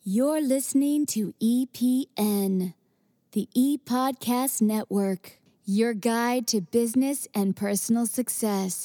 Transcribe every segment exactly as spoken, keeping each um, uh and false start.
You're listening to E P N, the E-Podcast Network, your guide to business and personal success.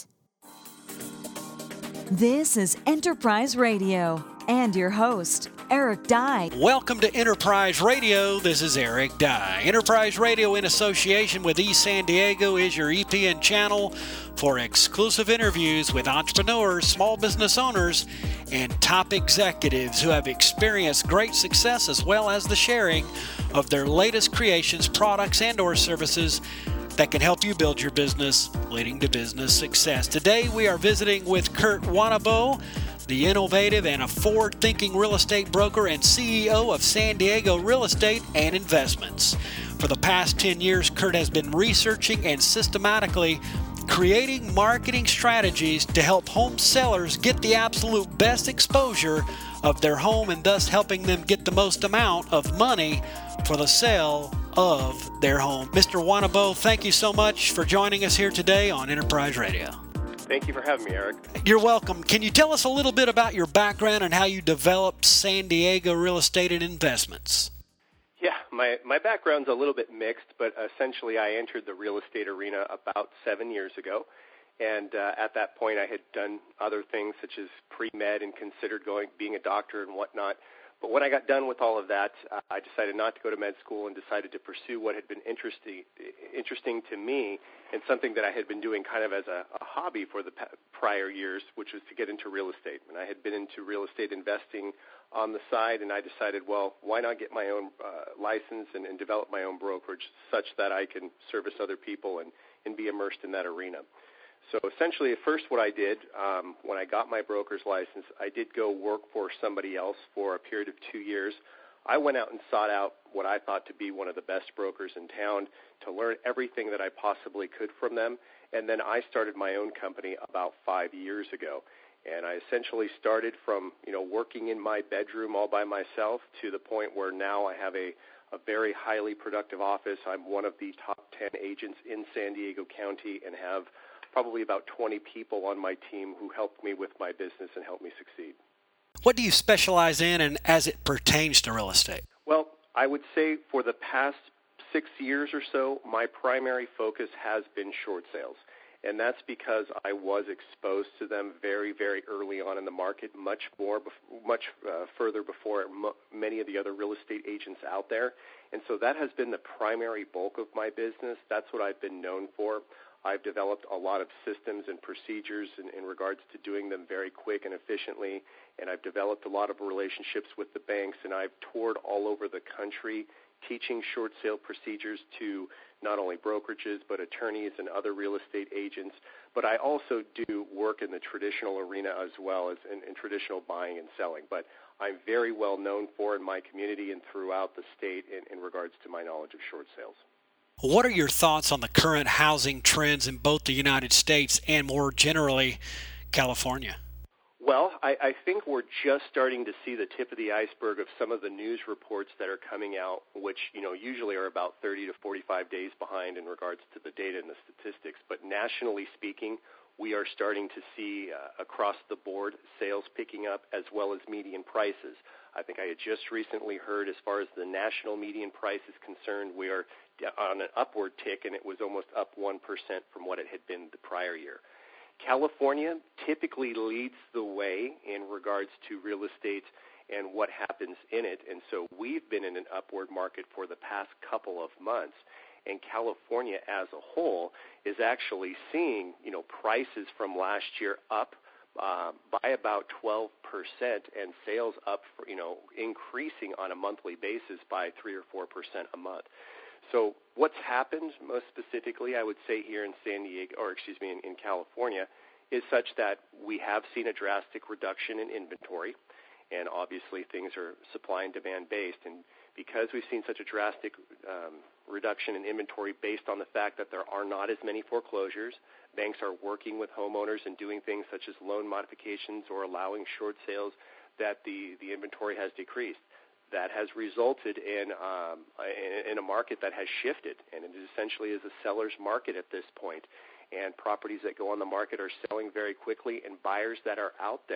This is Enterprise Radio and your host, Eric Dye. Welcome to Enterprise Radio. This is Eric Dye. Enterprise Radio, in association with eSan Diego, is your E P N channel for exclusive interviews with entrepreneurs, small business owners, and top executives who have experienced great success, as well as the sharing of their latest creations, products, and or services that can help you build your business, leading to business success. Today, we are visiting with Kurt Wanabo, the innovative and a forward-thinking real estate broker and C E O of San Diego Real Estate and Investments. For the past ten years, Kurt has been researching and systematically creating marketing strategies to help home sellers get the absolute best exposure of their home and thus helping them get the most amount of money for the sale of their home. Mister Wanabo, thank you so much for joining us here today on Enterprise Radio. Thank you for having me, Eric. You're welcome. Can you tell us a little bit about your background and how you developed San Diego Real Estate and Investments? Yeah, my, my background's a little bit mixed, but essentially I entered the real estate arena about seven years ago. And uh, at that point I had done other things such as pre-med and considered going being a doctor and whatnot. But when I got done with all of that, uh, I decided not to go to med school and decided to pursue what had been interesting, interesting to me and something that I had been doing kind of as a, a hobby for the p- prior years, which was to get into real estate. And I had been into real estate investing on the side, and I decided, well, why not get my own uh, license and, and develop my own brokerage such that I can service other people and, and be immersed in that arena. So essentially, at first what I did, um, when I got my broker's license, I did go work for somebody else for a period of two years. I went out and sought out what I thought to be one of the best brokers in town to learn everything that I possibly could from them. And then I started my own company about five years ago. And I essentially started from, you know, working in my bedroom all by myself to the point where now I have a, a very highly productive office. I'm one of the top ten agents in San Diego County and have probably about twenty people on my team who helped me with my business and helped me succeed. What do you specialize in and as it pertains to real estate? Well, I would say for the past six years or so, my primary focus has been short sales. And that's because I was exposed to them very, very early on in the market, much more, much uh, further before m- many of the other real estate agents out there. And so that has been the primary bulk of my business. That's what I've been known for. I've developed a lot of systems and procedures in, in regards to doing them very quick and efficiently, and I've developed a lot of relationships with the banks, and I've toured all over the country teaching short sale procedures to not only brokerages but attorneys and other real estate agents. But I also do work in the traditional arena as well as in, in traditional buying and selling. But I'm very well known for in my community and throughout the state in, in regards to my knowledge of short sales. What are your thoughts on the current housing trends in both the United States and more generally California? Well, I, I think we're just starting to see the tip of the iceberg of some of the news reports that are coming out, which, you know, usually are about thirty to forty-five days behind in regards to the data and the statistics. But nationally speaking, we are starting to see uh, across the board sales picking up as well as median prices. I think I had just recently heard as far as the national median price is concerned, we are on an upward tick, and it was almost up one percent from what it had been the prior year. California typically leads the way in regards to real estate and what happens in it, and so we've been in an upward market for the past couple of months. And California as a whole is actually seeing, you know, prices from last year up uh, by about twelve percent and sales up, for, you know, increasing on a monthly basis by three or four percent a month. So what's happened most specifically, I would say here in San Diego, or excuse me, in, in California, is such that we have seen a drastic reduction in inventory, and obviously things are supply and demand based. And because we've seen such a drastic um, reduction in inventory based on the fact that there are not as many foreclosures, banks are working with homeowners and doing things such as loan modifications or allowing short sales, that the, the inventory has decreased. That has resulted in, um, in in a market that has shifted, and it essentially is a seller's market at this point. And properties that go on the market are selling very quickly, and buyers that are out there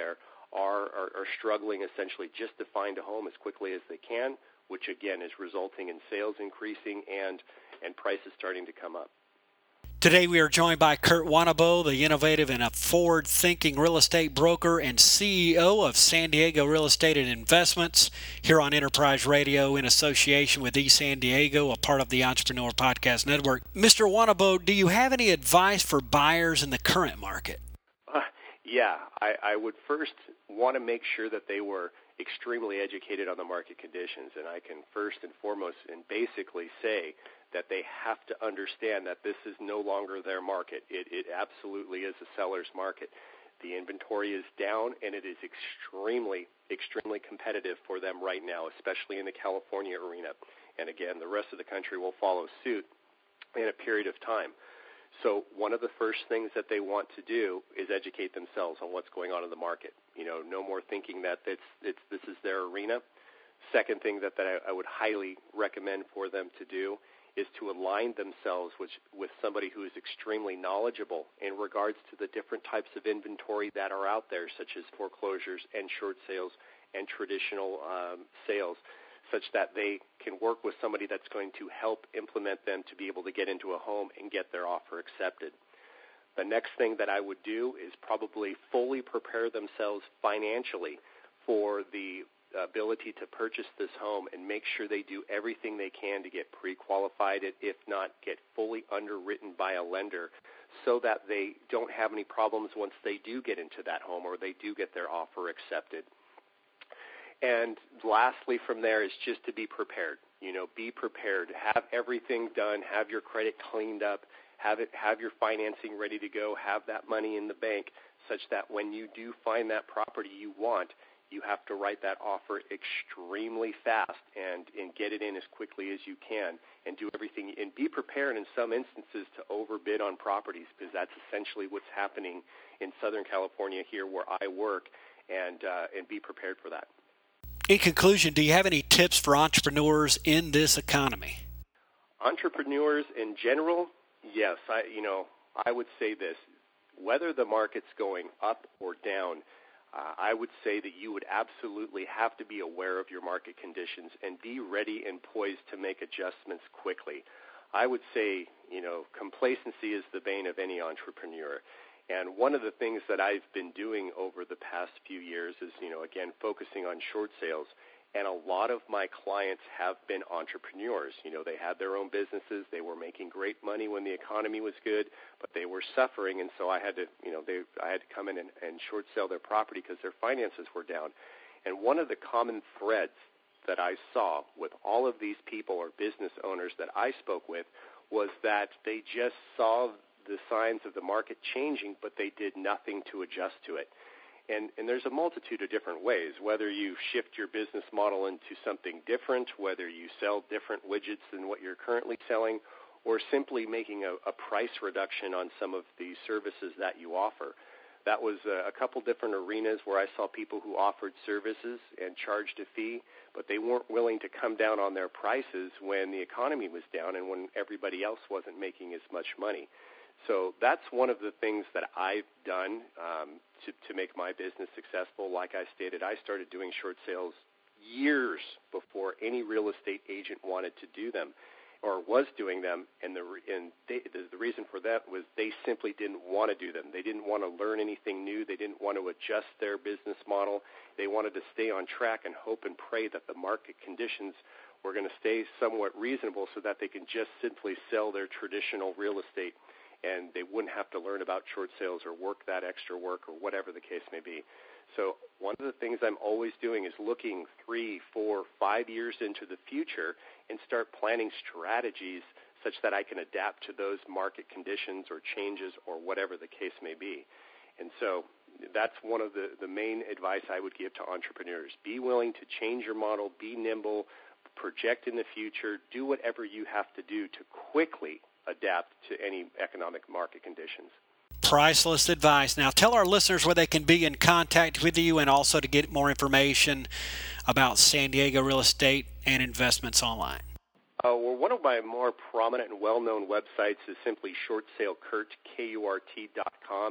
are, are, are struggling essentially just to find a home as quickly as they can, which again is resulting in sales increasing and, and prices starting to come up. Today we are joined by Kurt Wanabo, the innovative and a forward-thinking real estate broker and C E O of San Diego Real Estate and Investments, here on Enterprise Radio in association with eSan Diego, a part of the Entrepreneur Podcast Network. Mister Wanabo, do you have any advice for buyers in the current market? Uh, yeah, I, I would first want to make sure that they were extremely educated on the market conditions, and I can first and foremost and basically say that they have to understand that this is no longer their market. It, it absolutely is a seller's market. The inventory is down, and it is extremely, extremely competitive for them right now, especially in the California arena. And again, the rest of the country will follow suit in a period of time. So one of the first things that they want to do is educate themselves on what's going on in the market. You know, no more thinking that it's, it's, this is their arena. Second thing that, that I, I would highly recommend for them to do is to align themselves with, with somebody who is extremely knowledgeable in regards to the different types of inventory that are out there, such as foreclosures and short sales and traditional um, sales, such that they can work with somebody that's going to help implement them to be able to get into a home and get their offer accepted. The next thing that I would do is probably fully prepare themselves financially for the ability to purchase this home and make sure they do everything they can to get pre-qualified, if not get fully underwritten by a lender, so that they don't have any problems once they do get into that home or they do get their offer accepted. And lastly from there is just to be prepared. You know, be prepared. Have everything done. Have your credit cleaned up. Have it. Have your financing ready to go. Have that money in the bank such that when you do find that property you want, you have to write that offer extremely fast and, and get it in as quickly as you can and do everything. And be prepared in some instances to overbid on properties, because that's essentially what's happening in Southern California here where I work, and uh, and be prepared for that. In conclusion, do you have any tips for entrepreneurs in this economy? Entrepreneurs in general, yes. I, you know, I would say this. Whether the market's going up or down, Uh, I would say that you would absolutely have to be aware of your market conditions and be ready and poised to make adjustments quickly. I would say, you know, complacency is the bane of any entrepreneur. And one of the things that I've been doing over the past few years is, you know, again, focusing on short sales. And a lot of my clients have been entrepreneurs. You know, they had their own businesses. They were making great money when the economy was good, but they were suffering. And so I had to, you know, they, I had to come in and, and short sell their property because their finances were down. And one of the common threads that I saw with all of these people or business owners that I spoke with was that they just saw the signs of the market changing, but they did nothing to adjust to it. And, and there's a multitude of different ways, whether you shift your business model into something different, whether you sell different widgets than what you're currently selling, or simply making a, a price reduction on some of the services that you offer. That was a, a couple different arenas where I saw people who offered services and charged a fee, but they weren't willing to come down on their prices when the economy was down and when everybody else wasn't making as much money. So that's one of the things that I've done um, to, to make my business successful. Like I stated, I started doing short sales years before any real estate agent wanted to do them or was doing them, and the and they, the, the reason for that was they simply didn't want to do them. They didn't want to learn anything new. They didn't want to adjust their business model. They wanted to stay on track and hope and pray that the market conditions were going to stay somewhat reasonable so that they can just simply sell their traditional real estate, and they wouldn't have to learn about short sales or work that extra work or whatever the case may be. So one of the things I'm always doing is looking three, four, five years into the future and start planning strategies such that I can adapt to those market conditions or changes or whatever the case may be. And so that's one of the, the main advice I would give to entrepreneurs. Be willing to change your model, be nimble, project in the future, do whatever you have to do to quickly adapt to any economic market conditions. Priceless advice. Now tell our listeners where they can be in contact with you and also to get more information about San Diego real estate and investments online. Uh, well, one of my more prominent and well-known websites is simply short sale kurt, K U R T dot com.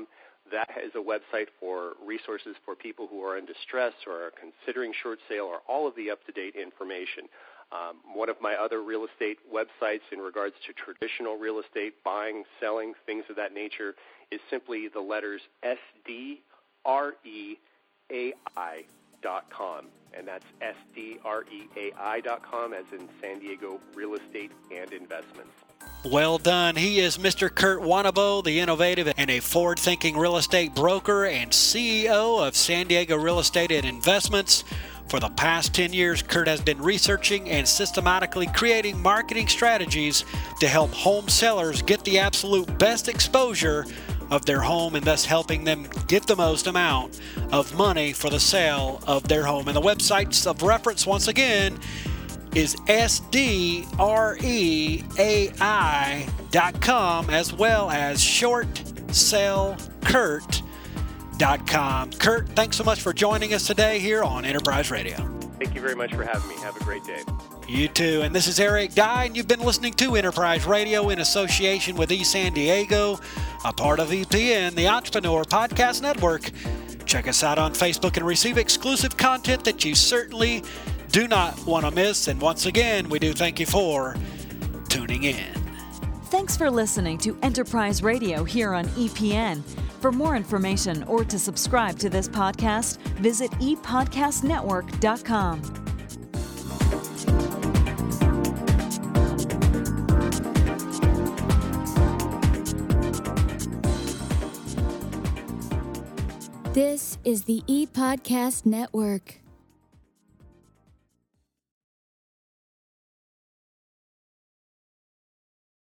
that is a website for resources for people who are in distress or are considering short sale, or all of the up-to-date information. Um, one of my other real estate websites in regards to traditional real estate, buying, selling, things of that nature, is simply the letters S D R E A I dot com, and that's S D R E A I dot com, as in San Diego Real Estate and Investments. Well done. He is Mister Kurt Wanabo, the innovative and a forward-thinking real estate broker and C E O of San Diego Real Estate and Investments. For the past ten years, Kurt has been researching and systematically creating marketing strategies to help home sellers get the absolute best exposure of their home, and thus helping them get the most amount of money for the sale of their home. And the websites of reference, once again, is S D R E A I dot com, as well as short sale kurt dot com. Kurt, thanks so much for joining us today here on Enterprise Radio. Thank you very much for having me. Have a great day. You too. And this is Eric Dye, and you've been listening to Enterprise Radio in association with eSan Diego, a part of E P N, the Entrepreneur Podcast Network. Check us out on Facebook and receive exclusive content that you certainly do not want to miss. And once again, we do thank you for tuning in. Thanks for listening to Enterprise Radio here on E P N. For more information or to subscribe to this podcast, visit e podcast network dot com. This is the E-Podcast Network.